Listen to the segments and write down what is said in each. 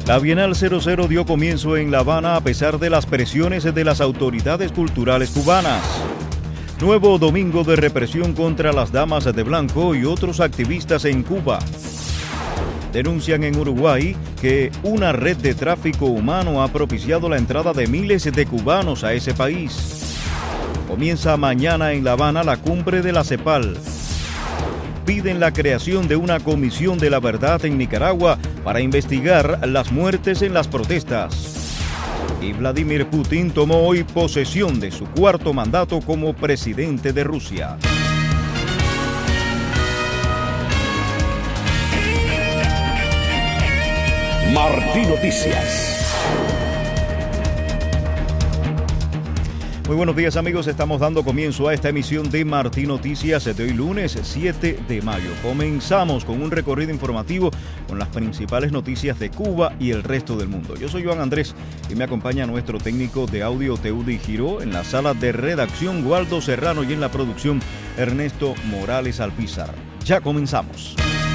La Bienal 00 dio comienzo en La Habana a pesar de las presiones de las autoridades culturales cubanas. Nuevo domingo de represión contra las damas de blanco y otros activistas en Cuba. Denuncian en Uruguay que una red de tráfico humano ha propiciado la entrada de miles de cubanos a ese país. Comienza mañana en La Habana la cumbre de la CEPAL. Piden la creación de una comisión de la verdad en Nicaragua para investigar las muertes en las protestas. Y Vladimir Putin tomó hoy posesión de su cuarto mandato como presidente de Rusia. Martí Noticias. Muy buenos días, amigos, estamos dando comienzo a esta emisión de Martí Noticias de hoy lunes 7 de mayo. Comenzamos con un recorrido informativo con las principales noticias de Cuba y el resto del mundo. Yo soy Joan Andrés y me acompaña nuestro técnico de audio Teudi Giró, en la sala de redacción Waldo Serrano y en la producción Ernesto Morales Alpizar. Ya comenzamos.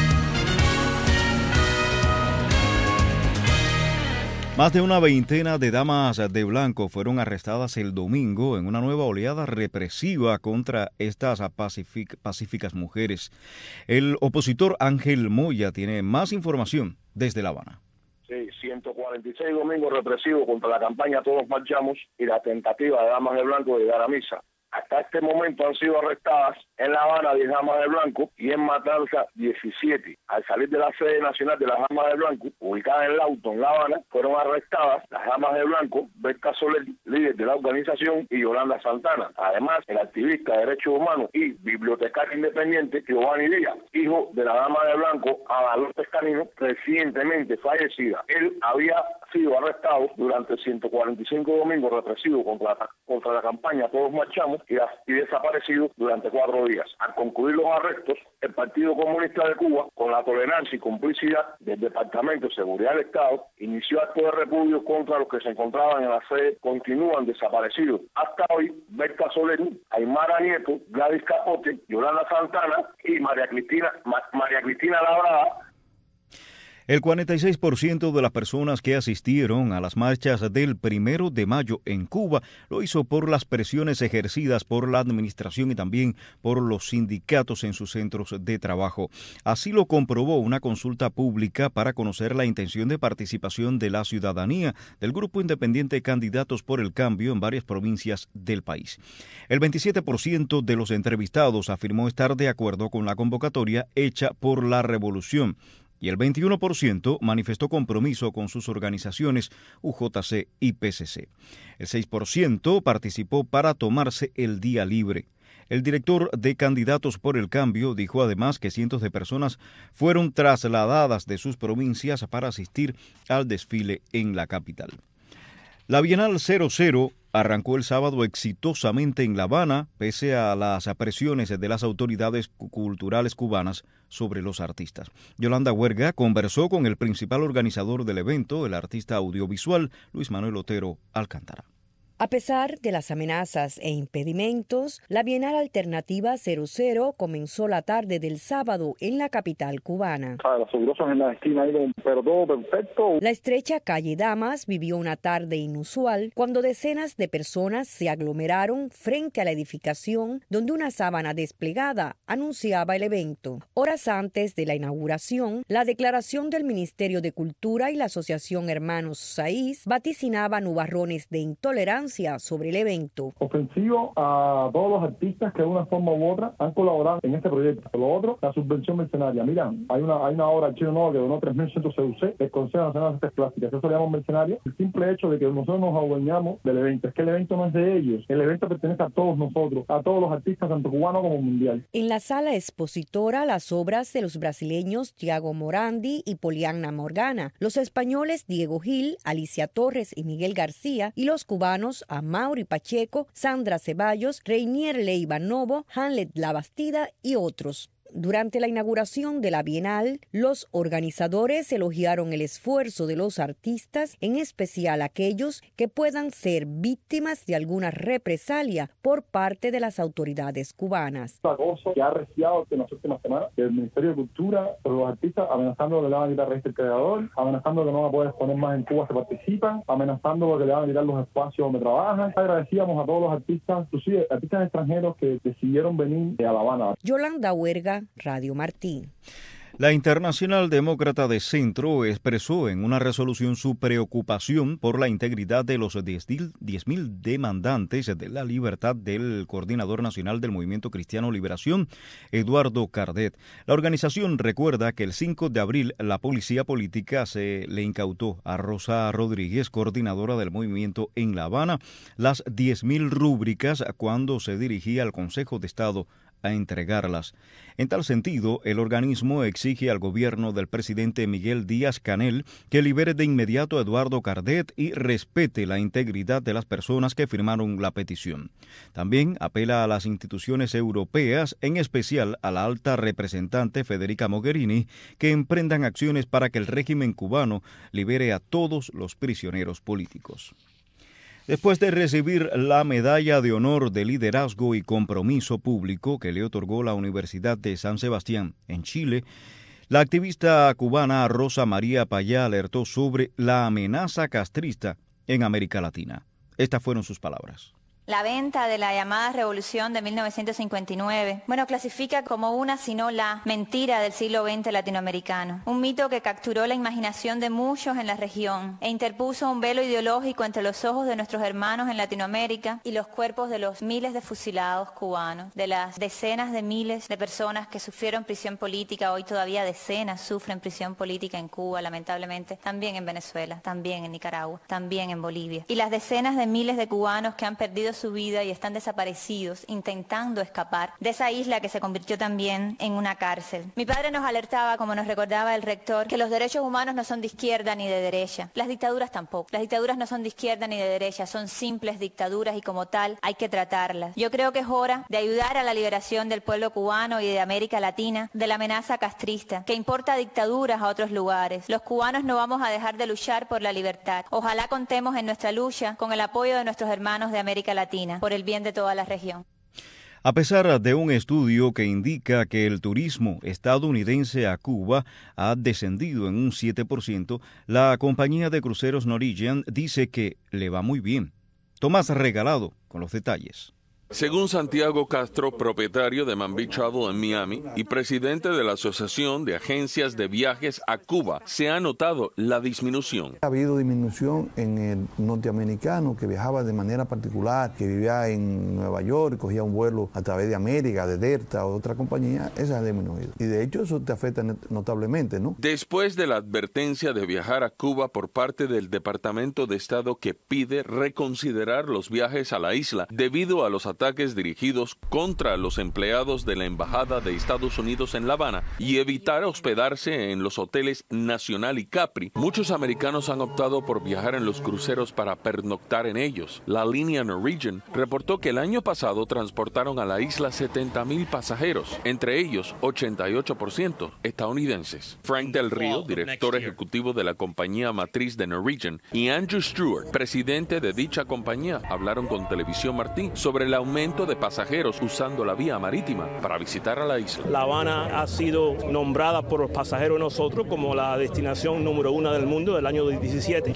Más de una veintena de damas de blanco fueron arrestadas el domingo en una nueva oleada represiva contra estas pacíficas mujeres. El opositor Ángel Moya tiene más información desde La Habana. Sí, 146 domingos represivos contra la campaña Todos Marchamos y la tentativa de damas de blanco de llegar a misa. Hasta este momento han sido arrestadas en La Habana 10 damas de blanco y en Matanza 17. Al salir de la sede nacional de las damas de blanco, ubicada en Lawton, La Habana, fueron arrestadas las damas de blanco, Berta Soler, líder de la organización, y Yolanda Santana. Además, el activista de derechos humanos y bibliotecario independiente Giovanni Díaz, hijo de la dama de blanco Ada López Canino, recientemente fallecida. Él había sido arrestado durante 145 domingos represivos contra la campaña Todos Marchamos y desaparecido durante 4 días. Al concluir los arrestos, el Partido Comunista de Cuba, con la tolerancia y complicidad del Departamento de Seguridad del Estado, inició actos de repudio contra los que se encontraban en la sede, continúan desaparecidos. Hasta hoy, Berta Soler, Aymara Nieto, Gladys Capote, Yolanda Santana y María Cristina Labrada. El 46% de las personas que asistieron a las marchas del 1 de mayo en Cuba lo hizo por las presiones ejercidas por la administración y también por los sindicatos en sus centros de trabajo. Así lo comprobó una consulta pública para conocer la intención de participación de la ciudadanía del grupo independiente Candidatos por el Cambio en varias provincias del país. El 27% de los entrevistados afirmó estar de acuerdo con la convocatoria hecha por la Revolución, y el 21% manifestó compromiso con sus organizaciones UJC y PCC. El 6% participó para tomarse el día libre. El director de Candidatos por el Cambio dijo además que cientos de personas fueron trasladadas de sus provincias para asistir al desfile en la capital. La Bienal 00 arrancó el sábado exitosamente en La Habana, pese a las presiones de las autoridades culturales cubanas sobre los artistas. Yolanda Huerga conversó con el principal organizador del evento, el artista audiovisual Luis Manuel Otero Alcántara. A pesar de las amenazas e impedimentos, la Bienal Alternativa 00 comenzó la tarde del sábado en la capital cubana. Los segurosos en la esquina ahí, pero todo perfecto. La estrecha calle Damas vivió una tarde inusual cuando decenas de personas se aglomeraron frente a la edificación donde una sábana desplegada anunciaba el evento. Horas antes de la inauguración, la declaración del Ministerio de Cultura y la Asociación Hermanos Saiz vaticinaban nubarrones de intolerancia sobre el evento. Ofensivo a todos los artistas que de una forma u otra han colaborado en este proyecto. Lo otro, la subvención mercenaria. Mira, hay una obra del Chino Nuevo que donó 3.100 CUC, el Consejo Nacional de Artes Plásticas. Eso le llamamos mercenario. El simple hecho de que nosotros nos adueñamos del evento. Es que el evento no es de ellos. El evento pertenece a todos nosotros, a todos los artistas, tanto cubanos como mundial. En la sala expositora, las obras de los brasileños Tiago Morandi y Poliana Morgana, los españoles Diego Gil, Alicia Torres y Miguel García, y los cubanos Amaury Pacheco, Sandra Ceballos, Reinier Leiva Novo, Hamlet La Bastida y otros. Durante la inauguración de la Bienal, los organizadores elogiaron el esfuerzo de los artistas, en especial aquellos que puedan ser víctimas de alguna represalia por parte de las autoridades cubanas. Un acoso que ha arreciado en las últimas semanas del Ministerio de Cultura sobre los artistas, amenazando que le van a quitar registro del creador, amenazando que no van a poder exponer más en Cuba si participan, amenazando que le van a quitar los espacios donde trabajan. Agradecíamos a todos los artistas, inclusive artistas extranjeros que decidieron venir a La Habana. Yolanda Huerga, Radio Martín. La Internacional Demócrata de Centro expresó en una resolución su preocupación por la integridad de los 10.000 demandantes de la libertad del coordinador nacional del Movimiento Cristiano Liberación, Eduardo Cardet. La organización recuerda que el 5 de abril la policía política se le incautó a Rosa Rodríguez, coordinadora del movimiento en La Habana, las 10.000 rúbricas cuando se dirigía al Consejo de Estado a entregarlas. En tal sentido, el organismo exige al gobierno del presidente Miguel Díaz-Canel que libere de inmediato a Eduardo Cardet y respete la integridad de las personas que firmaron la petición. También apela a las instituciones europeas, en especial a la alta representante Federica Mogherini, que emprendan acciones para que el régimen cubano libere a todos los prisioneros políticos. Después de recibir la Medalla de Honor de Liderazgo y Compromiso Público que le otorgó la Universidad de San Sebastián en Chile, la activista cubana Rosa María Payá alertó sobre la amenaza castrista en América Latina. Estas fueron sus palabras. La venta de la llamada Revolución de 1959, clasifica como una, sino la mentira del siglo XX latinoamericano. Un mito que capturó la imaginación de muchos en la región e interpuso un velo ideológico entre los ojos de nuestros hermanos en Latinoamérica y los cuerpos de los miles de fusilados cubanos, de las decenas de miles de personas que sufrieron prisión política, hoy todavía decenas sufren prisión política en Cuba, lamentablemente, también en Venezuela, también en Nicaragua, también en Bolivia. Y las decenas de miles de cubanos que han perdido su vida y están desaparecidos intentando escapar de esa isla que se convirtió también en una cárcel. Mi padre nos alertaba, como nos recordaba el rector, que los derechos humanos no son de izquierda ni de derecha. Las dictaduras tampoco. Las dictaduras no son de izquierda ni de derecha, son simples dictaduras y como tal hay que tratarlas. Yo creo que es hora de ayudar a la liberación del pueblo cubano y de América Latina de la amenaza castrista que importa dictaduras a otros lugares. Los cubanos no vamos a dejar de luchar por la libertad. Ojalá contemos en nuestra lucha con el apoyo de nuestros hermanos de América Latina, por el bien de toda la región. A pesar de un estudio que indica que el turismo estadounidense a Cuba ha descendido en un 7%, la compañía de cruceros Norwegian dice que le va muy bien. Tomás Regalado con los detalles. Según Santiago Castro, propietario de Man Beach Travel en Miami y presidente de la Asociación de Agencias de Viajes a Cuba, se ha notado la disminución. Ha habido disminución en el norteamericano que viajaba de manera particular, que vivía en Nueva York, cogía un vuelo a través de América, de Delta o otra compañía, esa ha disminuido. Y de hecho eso te afecta notablemente, ¿no? Después de la advertencia de viajar a Cuba por parte del Departamento de Estado que pide reconsiderar los viajes a la isla debido a los ataques dirigidos contra los empleados de la Embajada de Estados Unidos en La Habana y evitar hospedarse en los hoteles Nacional y Capri, muchos americanos han optado por viajar en los cruceros para pernoctar en ellos. La línea Norwegian reportó que el año pasado transportaron a la isla 70,000 pasajeros, entre ellos 88% estadounidenses. Frank Del Río, director ejecutivo de la compañía matriz de Norwegian, y Andrew Stewart, presidente de dicha compañía, hablaron con Televisión Martín sobre el aumento de pasajeros usando la vía marítima para visitar a la isla. La Habana ha sido nombrada por los pasajeros nosotros como la destinación número 1 del mundo del año 2017.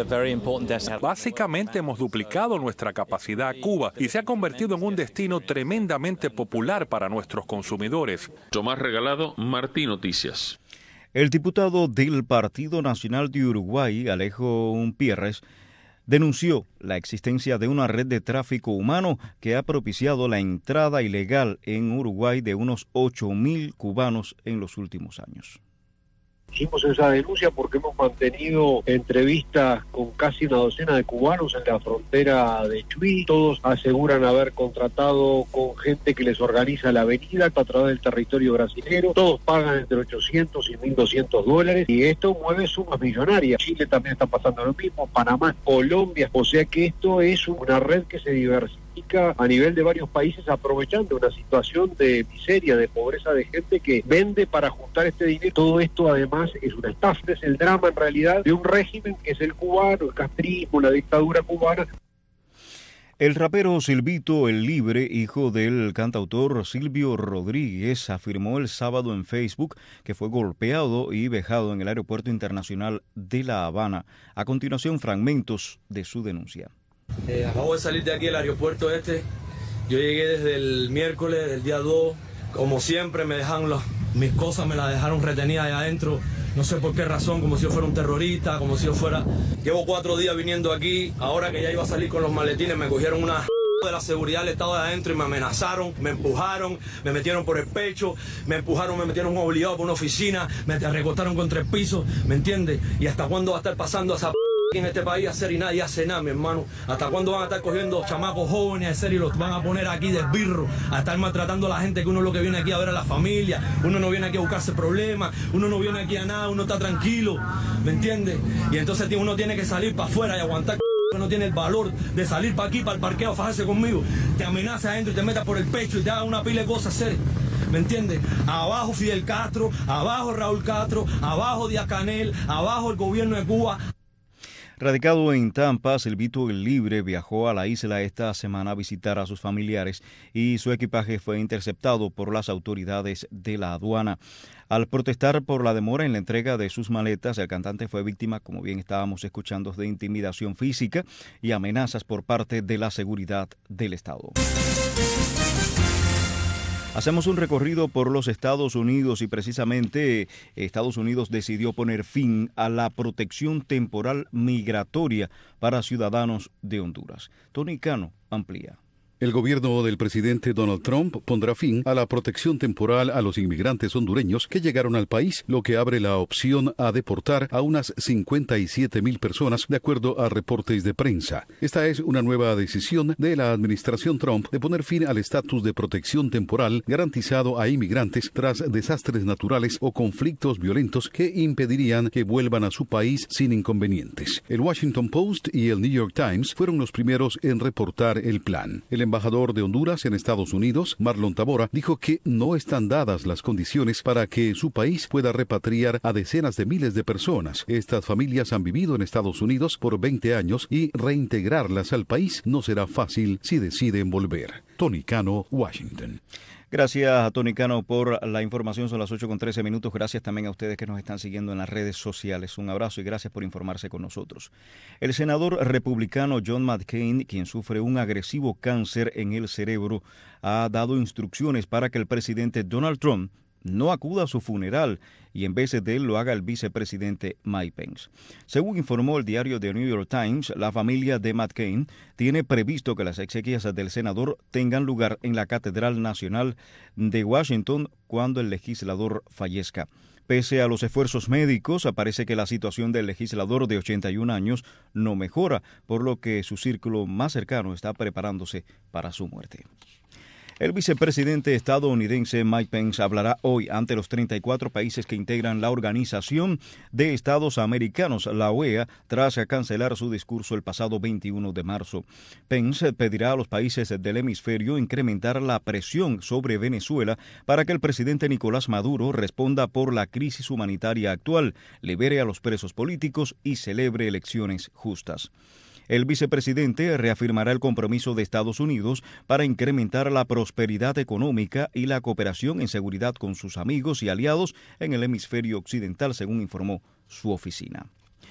Básicamente hemos duplicado nuestra capacidad a Cuba y se ha convertido en un destino tremendamente popular para nuestros consumidores. Tomás Regalado, Martín Noticias. El diputado del Partido Nacional de Uruguay, Alejo Umpierres, denunció la existencia de una red de tráfico humano que ha propiciado la entrada ilegal en Uruguay de unos 8.000 cubanos en los últimos años. Hicimos esa denuncia porque hemos mantenido entrevistas con casi una docena de cubanos en la frontera de Chuy. Todos aseguran haber contratado con gente que les organiza la avenida a través del territorio brasilero. Todos pagan entre 800 y 1.200 dólares y esto mueve sumas millonarias. Chile también está pasando lo mismo, Panamá, Colombia. O sea que esto es una red que se diversifica política a nivel de varios países aprovechando una situación de miseria, de pobreza de gente que vende para juntar este dinero. Todo esto además es una estafa, es el drama en realidad de un régimen que es el cubano, el castrismo, la dictadura cubana. El rapero Silvito el Libre, hijo del cantautor Silvio Rodríguez, afirmó el sábado en Facebook que fue golpeado y vejado en el Aeropuerto Internacional de La Habana. A continuación, fragmentos de su denuncia. Acabo de salir de aquí del aeropuerto Yo llegué desde el miércoles, del día 2. Como siempre, me dejaron mis cosas, me las dejaron retenidas allá adentro. No sé por qué razón, como si yo fuera un terrorista, como si yo fuera... Llevo 4 días viniendo aquí, ahora que ya iba a salir con los maletines, me cogieron una de la seguridad del estado de adentro y me amenazaron, me empujaron, me metieron por el pecho, me empujaron, me metieron obligado por una oficina, me recostaron contra el piso, ¿me entiendes? ¿Y hasta cuándo va a estar pasando esa en este país a hacer y nadie hace nada, mi hermano? ¿Hasta cuándo van a estar cogiendo chamacos jóvenes a hacer y los van a poner aquí de esbirro, a estar maltratando a la gente, que uno es lo que viene aquí a ver a la familia, uno no viene aquí a buscarse problemas, uno no viene aquí a nada, uno está tranquilo, ¿me entiendes? Y entonces uno tiene que salir para afuera y aguantar, que no tiene el valor de salir para aquí, para el parqueo, a fajarse conmigo, te amenaza adentro y te metas por el pecho y te haga una pila de cosas hacer. ¿Me entiendes? Abajo Fidel Castro, abajo Raúl Castro, abajo Díaz Canel, abajo el gobierno de Cuba. Radicado en Tampa, Silvito el Libre viajó a la isla esta semana a visitar a sus familiares y su equipaje fue interceptado por las autoridades de la aduana. Al protestar por la demora en la entrega de sus maletas, el cantante fue víctima, como bien estábamos escuchando, de intimidación física y amenazas por parte de la seguridad del Estado. Hacemos un recorrido por los Estados Unidos y precisamente Estados Unidos decidió poner fin a la protección temporal migratoria para ciudadanos de Honduras. Tony Cano amplía. El gobierno del presidente Donald Trump pondrá fin a la protección temporal a los inmigrantes hondureños que llegaron al país, lo que abre la opción a deportar a unas 57,000 personas, de acuerdo a reportes de prensa. Esta es una nueva decisión de la administración Trump de poner fin al estatus de protección temporal garantizado a inmigrantes tras desastres naturales o conflictos violentos que impedirían que vuelvan a su país sin inconvenientes. El Washington Post y el New York Times fueron los primeros en reportar el plan. El embajador de Honduras en Estados Unidos, Marlon Tabora, dijo que no están dadas las condiciones para que su país pueda repatriar a decenas de miles de personas. Estas familias han vivido en Estados Unidos por 20 años y reintegrarlas al país no será fácil si deciden volver. Tony Cano, Washington. Gracias a Tony Cano por la información. Son las 8:13. Gracias también a ustedes que nos están siguiendo en las redes sociales. Un abrazo y gracias por informarse con nosotros. El senador republicano John McCain, quien sufre un agresivo cáncer en el cerebro, ha dado instrucciones para que el presidente Donald Trump no acuda a su funeral y en vez de él lo haga el vicepresidente Mike Pence. Según informó el diario The New York Times, la familia de McCain tiene previsto que las exequias del senador tengan lugar en la Catedral Nacional de Washington cuando el legislador fallezca. Pese a los esfuerzos médicos, parece que la situación del legislador de 81 años no mejora, por lo que su círculo más cercano está preparándose para su muerte. El vicepresidente estadounidense Mike Pence hablará hoy ante los 34 países que integran la Organización de Estados Americanos, la OEA, tras cancelar su discurso el pasado 21 de marzo. Pence pedirá a los países del hemisferio incrementar la presión sobre Venezuela para que el presidente Nicolás Maduro responda por la crisis humanitaria actual, libere a los presos políticos y celebre elecciones justas. El vicepresidente reafirmará el compromiso de Estados Unidos para incrementar la prosperidad económica y la cooperación en seguridad con sus amigos y aliados en el hemisferio occidental, según informó su oficina.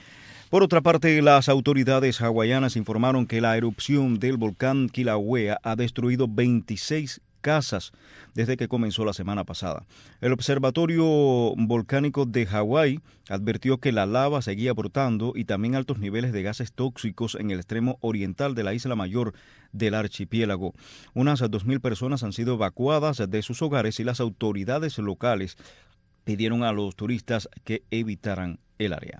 Por otra parte, las autoridades hawaianas informaron que la erupción del volcán Kilauea ha destruido 26 casas desde que comenzó la semana pasada. El Observatorio Volcánico de Hawái advirtió que la lava seguía brotando y también altos niveles de gases tóxicos en el extremo oriental de la isla mayor del archipiélago. Unas 2,000 personas han sido evacuadas de sus hogares y las autoridades locales pidieron a los turistas que evitaran el área.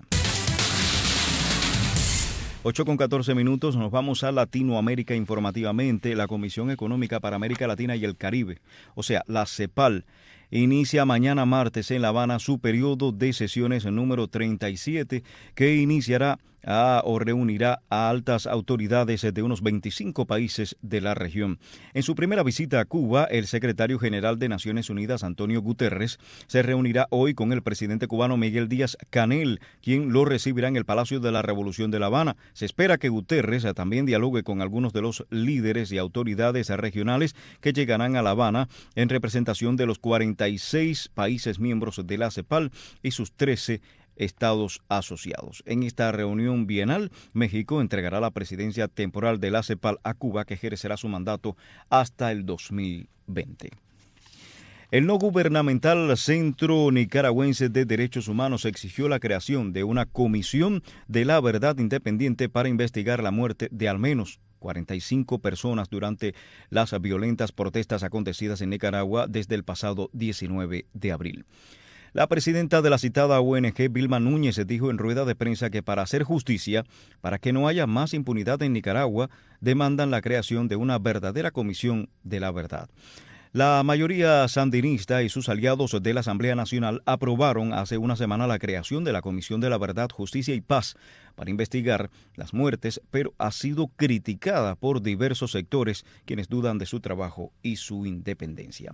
8:14, nos vamos a Latinoamérica informativamente. La Comisión Económica para América Latina y el Caribe, o sea, la CEPAL, inicia mañana martes en La Habana su periodo de sesiones número 37, que iniciará reunirá a altas autoridades de unos 25 países de la región. En su primera visita a Cuba, el secretario general de Naciones Unidas, Antonio Guterres, se reunirá hoy con el presidente cubano Miguel Díaz-Canel, quien lo recibirá en el Palacio de la Revolución de La Habana. Se espera que Guterres también dialogue con algunos de los líderes y autoridades regionales que llegarán a La Habana en representación de los 46 países miembros de la CEPAL y sus 13 estados asociados. En esta reunión bienal, México entregará la presidencia temporal de la CEPAL a Cuba, que ejercerá su mandato hasta el 2020. El no gubernamental Centro Nicaragüense de Derechos Humanos exigió la creación de una comisión de la verdad independiente para investigar la muerte de al menos 45 personas durante las violentas protestas acontecidas en Nicaragua desde el pasado 19 de abril. La presidenta de la citada ONG, Vilma Núñez, dijo en rueda de prensa que para hacer justicia, para que no haya más impunidad en Nicaragua, demandan la creación de una verdadera comisión de la verdad. La mayoría sandinista y sus aliados de la Asamblea Nacional aprobaron hace una semana la creación de la Comisión de la Verdad, Justicia y Paz para investigar las muertes, pero ha sido criticada por diversos sectores quienes dudan de su trabajo y su independencia.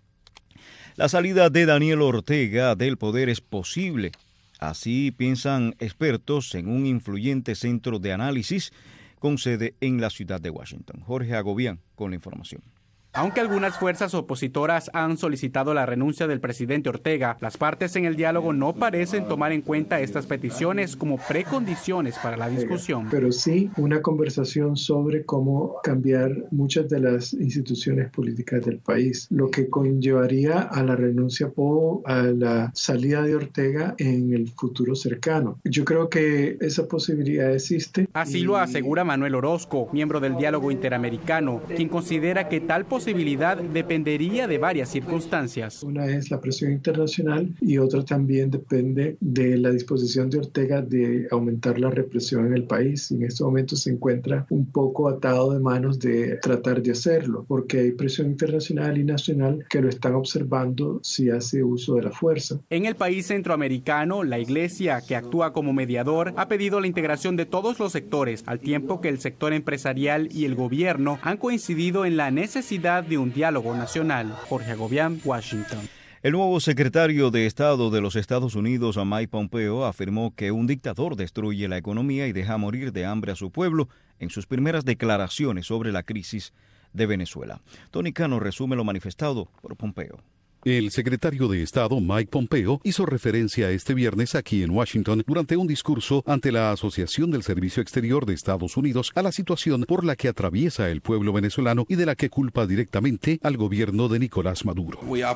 La salida de Daniel Ortega del poder es posible. Así piensan expertos en un influyente centro de análisis con sede en la ciudad de Washington. Jorge Agobián con la información. Aunque algunas fuerzas opositoras han solicitado la renuncia del presidente Ortega, las partes en el diálogo no parecen tomar en cuenta estas peticiones como precondiciones para la discusión. Pero sí una conversación sobre cómo cambiar muchas de las instituciones políticas del país, lo que conllevaría a la renuncia o a la salida de Ortega en el futuro cercano. Yo creo que esa posibilidad existe. Así lo asegura Manuel Orozco, miembro del Diálogo Interamericano, quien considera que tal posibilidad dependería de varias circunstancias. Una es la presión internacional y otra también depende de la disposición de Ortega de aumentar la represión en el país. Y en este momento se encuentra un poco atado de manos de tratar de hacerlo, porque hay presión internacional y nacional que lo están observando si hace uso de la fuerza. En el país centroamericano, la Iglesia, que actúa como mediador, ha pedido la integración de todos los sectores, al tiempo que el sector empresarial y el gobierno han coincidido en la necesidad de un diálogo nacional. Jorge Agobián, Washington. El nuevo secretario de Estado de los Estados Unidos, Mike Pompeo, afirmó que un dictador destruye la economía y deja morir de hambre a su pueblo en sus primeras declaraciones sobre la crisis de Venezuela. Tony Cano resume lo manifestado por Pompeo. El secretario de Estado, Mike Pompeo, hizo referencia este viernes aquí en Washington durante un discurso ante la Asociación del Servicio Exterior de Estados Unidos a la situación por la que atraviesa el pueblo venezolano y de la que culpa directamente al gobierno de Nicolás Maduro.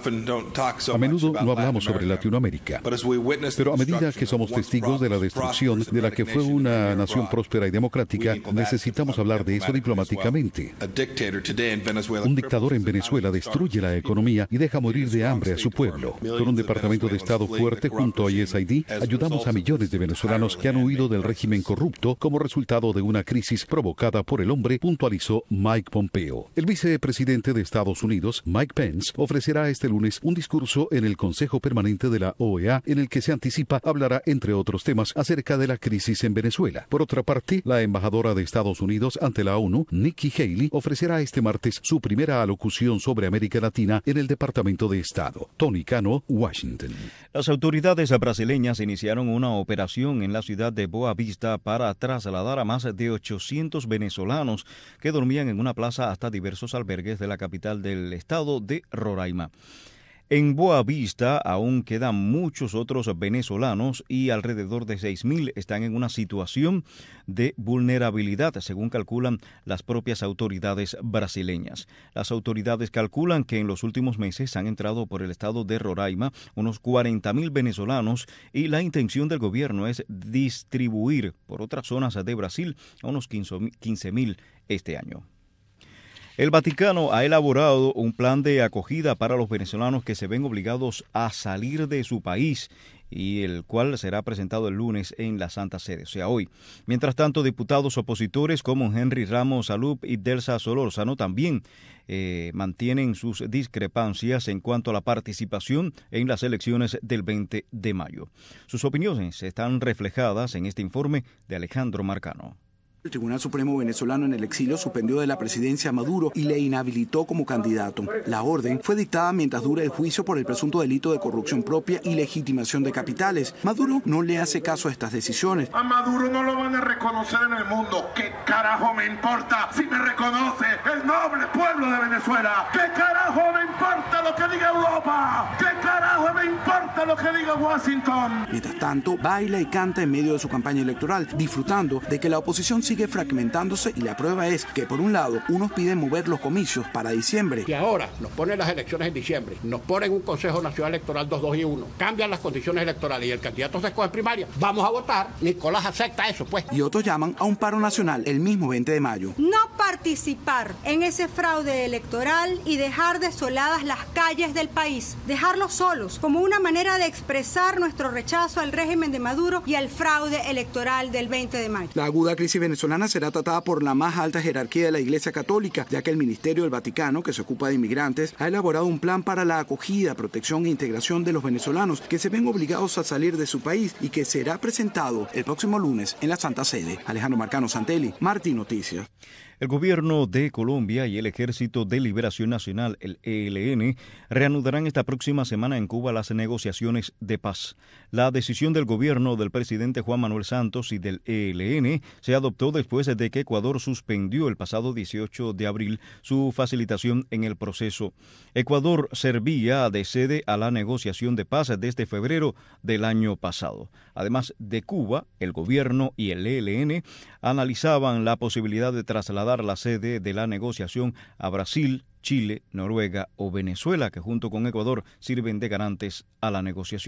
A menudo no hablamos sobre Latinoamérica, pero a medida que somos testigos de la destrucción de la que fue una nación próspera y democrática, necesitamos hablar de eso diplomáticamente. Un dictador en Venezuela destruye la economía y deja morir de hambre a su pueblo. Con un departamento de Estado fuerte junto a USAID, ayudamos a millones de venezolanos que han huido del régimen corrupto como resultado de una crisis provocada por el hombre, puntualizó Mike Pompeo. El vicepresidente de Estados Unidos, Mike Pence, ofrecerá este lunes un discurso en el Consejo Permanente de la OEA en el que se anticipa hablará, entre otros temas, acerca de la crisis en Venezuela. Por otra parte, la embajadora de Estados Unidos ante la ONU, Nikki Haley, ofrecerá este martes su primera alocución sobre América Latina en el Departamento de Estado. Tony Cano, Washington. Las autoridades brasileñas iniciaron una operación en la ciudad de Boa Vista para trasladar a más de 800 venezolanos que dormían en una plaza hasta diversos albergues de la capital del estado de Roraima. En Boa Vista aún quedan muchos otros venezolanos y alrededor de 6.000 están en una situación de vulnerabilidad, según calculan las propias autoridades brasileñas. Las autoridades calculan que en los últimos meses han entrado por el estado de Roraima unos 40.000 venezolanos y la intención del gobierno es distribuir por otras zonas de Brasil a unos 15.000 este año. El Vaticano ha elaborado un plan de acogida para los venezolanos que se ven obligados a salir de su país y el cual será presentado el lunes en la Santa Sede, o sea, hoy. Mientras tanto, diputados opositores como Henry Ramos Alup y Delsa Solórzano también mantienen sus discrepancias en cuanto a la participación en las elecciones del 20 de mayo. Sus opiniones están reflejadas en este informe de Alejandro Marcano. El Tribunal Supremo venezolano en el exilio suspendió de la presidencia a Maduro y le inhabilitó como candidato. La orden fue dictada mientras dura el juicio por el presunto delito de corrupción propia y legitimación de capitales. Maduro no le hace caso a estas decisiones. A Maduro no lo van a reconocer en el mundo. ¿Qué carajo me importa si me reconoce el noble pueblo de Venezuela? ¿Qué carajo me importa lo que diga Europa? ¿Qué carajo me importa lo que diga Washington? Mientras tanto, baila y canta en medio de su campaña electoral, disfrutando de que la oposición sigue fragmentándose, y la prueba es que por un lado unos piden mover los comicios para diciembre. Y ahora nos ponen las elecciones en diciembre, nos ponen un Consejo Nacional Electoral 2, 2 y 1, cambian las condiciones electorales y el candidato se escoge en primaria, vamos a votar. Nicolás acepta eso, pues. Y otros llaman a un paro nacional el mismo 20 de mayo. No participar en ese fraude electoral y dejar desoladas las calles del país, dejarlos solos como una manera de expresar nuestro rechazo al régimen de Maduro y al fraude electoral del 20 de mayo. La aguda crisis venezolana será tratada por la más alta jerarquía de la Iglesia Católica, ya que el Ministerio del Vaticano, que se ocupa de inmigrantes, ha elaborado un plan para la acogida, protección e integración de los venezolanos que se ven obligados a salir de su país y que será presentado el próximo lunes en la Santa Sede. Alejandro Marcano Santelli, Martín Noticias. El gobierno de Colombia y el Ejército de Liberación Nacional, el ELN, reanudarán esta próxima semana en Cuba las negociaciones de paz. La decisión del gobierno del presidente Juan Manuel Santos y del ELN se adoptó después de que Ecuador suspendió el pasado 18 de abril su facilitación en el proceso. Ecuador servía de sede a la negociación de paz desde febrero del año pasado. Además de Cuba, el gobierno y el ELN analizaban la posibilidad de trasladar la sede de la negociación a Brasil, Chile, Noruega o Venezuela, que junto con Ecuador sirven de garantes a la negociación.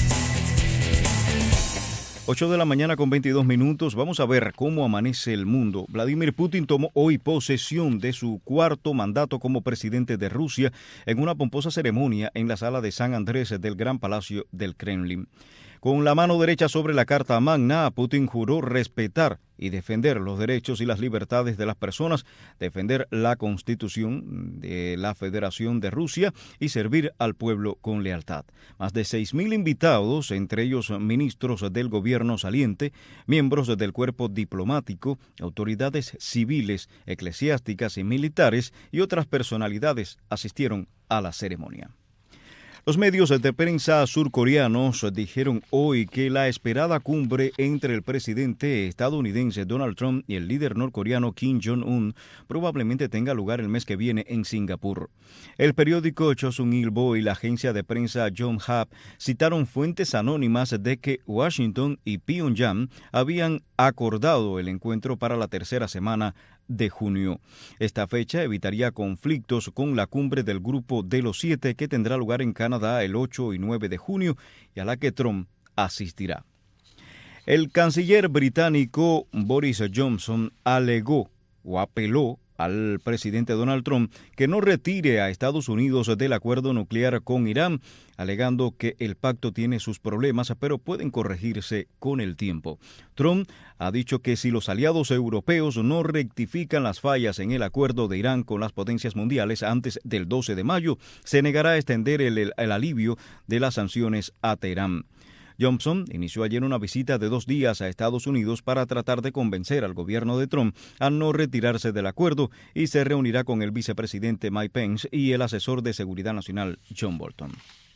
8 de la mañana con 22 minutos. Vamos a ver cómo amanece el mundo. Vladimir Putin tomó hoy posesión de su cuarto mandato como presidente de Rusia en una pomposa ceremonia en la sala de San Andrés del Gran Palacio del Kremlin. Con la mano derecha sobre la Carta Magna, Putin juró respetar y defender los derechos y las libertades de las personas, defender la Constitución de la Federación de Rusia y servir al pueblo con lealtad. Más de 6.000 invitados, entre ellos ministros del gobierno saliente, miembros del cuerpo diplomático, autoridades civiles, eclesiásticas y militares y otras personalidades asistieron a la ceremonia. Los medios de prensa surcoreanos dijeron hoy que la esperada cumbre entre el presidente estadounidense Donald Trump y el líder norcoreano Kim Jong-un probablemente tenga lugar el mes que viene en Singapur. El periódico Chosun Ilbo y la agencia de prensa Yonhap citaron fuentes anónimas de que Washington y Pyongyang habían acordado el encuentro para la tercera semana de junio. Esta fecha evitaría conflictos con la cumbre del Grupo de los 7 que tendrá lugar en Canadá el 8 y 9 de junio y a la que Trump asistirá. El canciller británico Boris Johnson alegó o apeló al presidente Donald Trump que no retire a Estados Unidos del acuerdo nuclear con Irán, alegando que el pacto tiene sus problemas, pero pueden corregirse con el tiempo. Trump ha dicho que si los aliados europeos no rectifican las fallas en el acuerdo de Irán con las potencias mundiales antes del 12 de mayo, se negará a extender el alivio de las sanciones a Teherán. Johnson inició ayer una visita de 2 días a Estados Unidos para tratar de convencer al gobierno de Trump a no retirarse del acuerdo y se reunirá con el vicepresidente Mike Pence y el asesor de seguridad nacional John Bolton.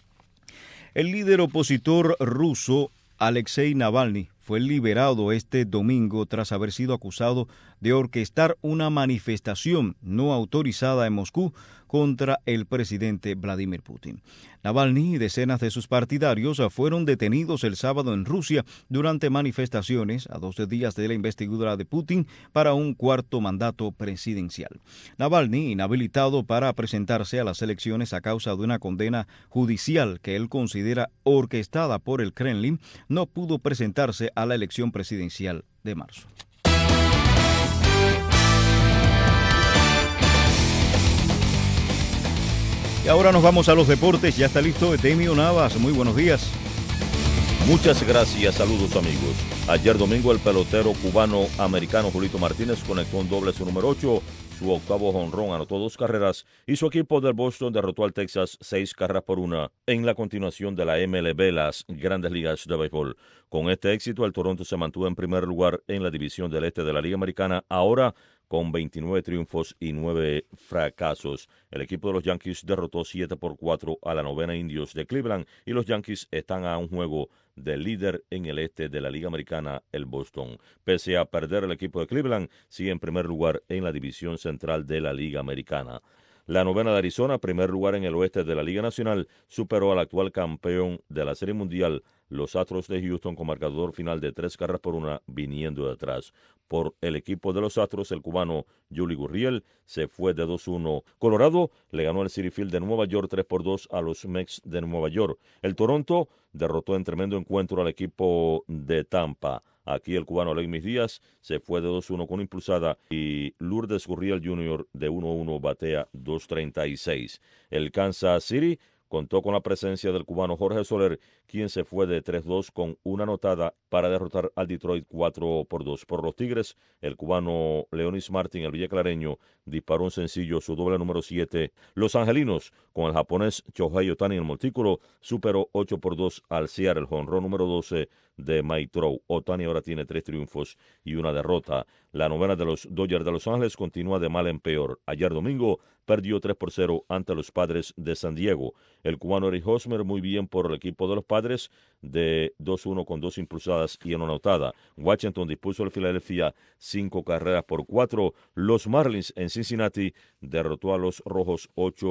El líder opositor ruso Alexei Navalny fue liberado este domingo tras haber sido acusado de orquestar una manifestación no autorizada en Moscú contra el presidente Vladimir Putin. Navalny y decenas de sus partidarios fueron detenidos el sábado en Rusia durante manifestaciones a 12 días de la investidura de Putin para un cuarto mandato presidencial. Navalny, inhabilitado para presentarse a las elecciones a causa de una condena judicial que él considera orquestada por el Kremlin, no pudo presentarse a la elección presidencial de marzo. Y ahora nos vamos a los deportes. Ya está listo Etemio Navas. Muy buenos días. Muchas gracias, saludos amigos. Ayer domingo el pelotero cubano-americano Julito Martínez conectó un doble su número 8, su octavo jonrón, anotó 2 carreras y su equipo del Boston derrotó al Texas 6 carreras por 1 en la continuación de la MLB, las Grandes Ligas de Béisbol. Con este éxito, el Toronto se mantuvo en primer lugar en la división del este de la Liga Americana, ahora con 29 triunfos y 9 fracasos. El equipo de los Yankees derrotó 7-4 a la novena Indios de Cleveland y los Yankees están a un juego del líder en el este de la Liga Americana, el Boston. Pese a perder, el equipo de Cleveland sigue en primer lugar en la división central de la Liga Americana. La novena de Arizona, primer lugar en el oeste de la Liga Nacional, superó al actual campeón de la Serie Mundial, los Astros de Houston, con marcador final de 3 carreras por 1, viniendo de atrás. Por el equipo de los Astros, el cubano Yuli Gurriel se fue de 2-1. Colorado le ganó el Citi Field de Nueva York 3-2 a los Mets de Nueva York. El Toronto derrotó en tremendo encuentro al equipo de Tampa. Aquí el cubano Alegmis Díaz se fue de 2-1 con impulsada y Lourdes Gurriel Jr. de 1-1 batea 2.36. El Kansas City contó con la presencia del cubano Jorge Soler, quien se fue de 3-2 con una anotada para derrotar al Detroit 4-2. Por los Tigres, el cubano Leonis Martin, el villaclareño, disparó un sencillo, su doble número 7. Los angelinos, con el japonés Shohei Ohtani en el montículo, superó 8-2 al Seattle, el jonrón número 12 de Mike Trout. Ohtani ahora tiene 3 triunfos y una derrota. La novena de los Dodgers de Los Ángeles continúa de mal en peor. Ayer domingo perdió 3-0 ante los Padres de San Diego. El cubano Eric Hosmer muy bien por el equipo de los Padres, de 2-1 con 2 impulsadas y una anotada. Washington dispuso al Filadelfia 5 carreras por 4. Los Marlins en Cincinnati derrotó a los Rojos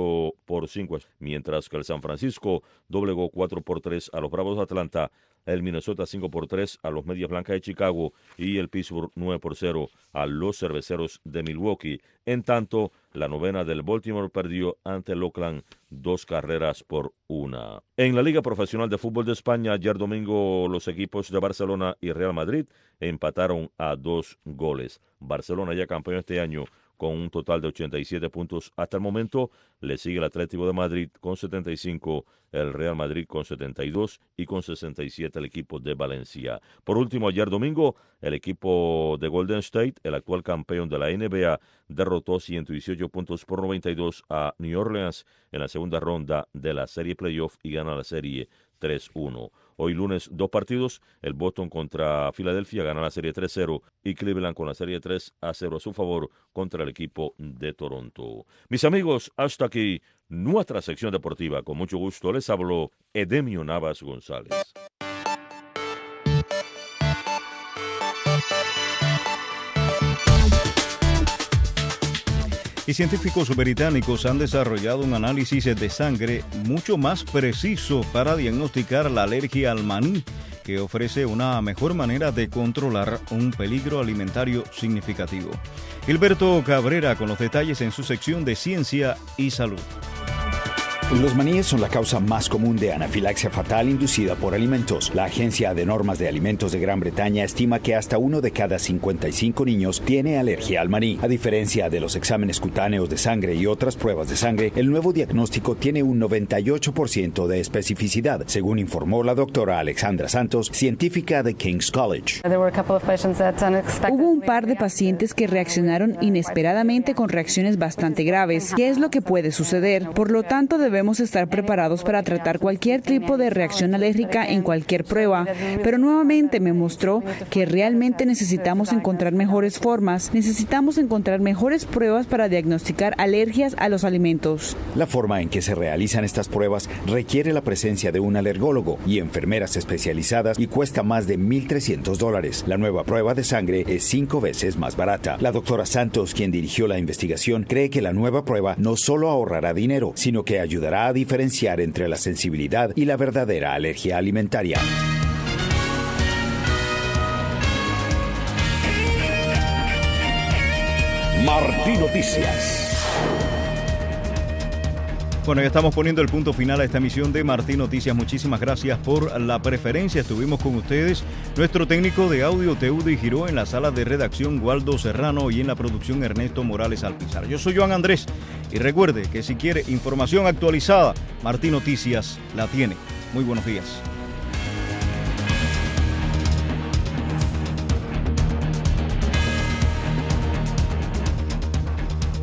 8-5, mientras que el San Francisco doblegó 4-3 a los Bravos de Atlanta, el Minnesota 5-3 a los Medias Blancas de Chicago y el Pittsburgh 9-0 a los Cerveceros de Milwaukee. En tanto, la novena del Baltimore perdió ante el Oakland 2 carreras por 1. En la Liga Profesional de Fútbol de España, ayer domingo los equipos de Barcelona y Real Madrid empataron a 2 goles. Barcelona ya campeón este año con un total de 87 puntos hasta el momento. Le sigue el Atlético de Madrid con 75, el Real Madrid con 72 y con 67 el equipo de Valencia. Por último, ayer domingo, el equipo de Golden State, el actual campeón de la NBA, derrotó 118 puntos por 92 a New Orleans en la segunda ronda de la serie playoff y gana la serie 3-1. Hoy lunes 2 partidos, el Boston contra Filadelfia gana la serie 3-0 y Cleveland con la serie 3-0 a su favor contra el equipo de Toronto. Mis amigos, hasta aquí nuestra sección deportiva. Con mucho gusto les habló Edemio Navas González. Y científicos británicos han desarrollado un análisis de sangre mucho más preciso para diagnosticar la alergia al maní, que ofrece una mejor manera de controlar un peligro alimentario significativo. Gilberto Cabrera con los detalles en su sección de Ciencia y Salud. Los maníes son la causa más común de anafilaxia fatal inducida por alimentos. La Agencia de Normas de Alimentos de Gran Bretaña estima que hasta 1 de cada 55 niños tiene alergia al maní. A diferencia de los exámenes cutáneos de sangre y otras pruebas de sangre, el nuevo diagnóstico tiene un 98% de especificidad, según informó la doctora Alexandra Santos, científica de King's College. Hubo un par de pacientes que reaccionaron inesperadamente con reacciones bastante graves. ¿Qué es lo que puede suceder? Por lo tanto, debemos estar preparados para tratar cualquier tipo de reacción alérgica en cualquier prueba, pero nuevamente me mostró que realmente necesitamos encontrar mejores formas, necesitamos encontrar mejores pruebas para diagnosticar alergias a los alimentos. La forma en que se realizan estas pruebas requiere la presencia de un alergólogo y enfermeras especializadas y cuesta más de $1,300. La nueva prueba de sangre es 5 veces más barata. La doctora Santos, quien dirigió la investigación, cree que la nueva prueba no solo ahorrará dinero, sino que ayudará a diferenciar entre la sensibilidad y la verdadera alergia alimentaria. Martín Noticias. Bueno, ya estamos poniendo el punto final a esta emisión de Martín Noticias. Muchísimas gracias por la preferencia. Estuvimos con ustedes, nuestro técnico de audio Teudi Giró, en la sala de redacción Waldo Serrano y en la producción Ernesto Morales Alpizar. Yo soy Joan Andrés Y recuerde que si quiere información actualizada, Martín Noticias la tiene. Muy buenos días.